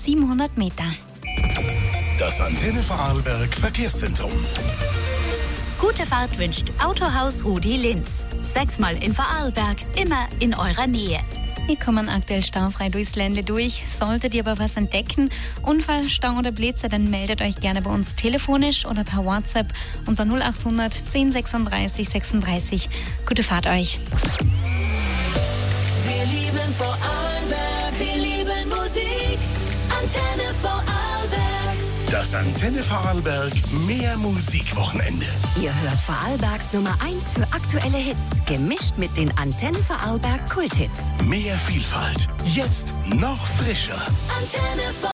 700 Meter. Das Antenne Vorarlberg Verkehrszentrum. Gute Fahrt wünscht Autohaus Rudi Linz. 6-mal in Vorarlberg, immer in eurer Nähe. Wir kommen aktuell staufrei durchs Ländle durch. Solltet ihr aber was entdecken, Unfall, Stau oder Blitzer, dann meldet euch gerne bei uns telefonisch oder per WhatsApp unter 0800 10 36 36. Gute Fahrt euch. Wir lieben Vorarlberg, wir lieben Musik. Antenne Vorarlberg. Das Antenne Vorarlberg Mehr Musikwochenende. Ihr hört Vorarlbergs Nummer 1 für aktuelle Hits, gemischt mit den Antenne Vorarlberg Kulthits. Mehr Vielfalt. Jetzt noch frischer. Antenne Vorarlberg.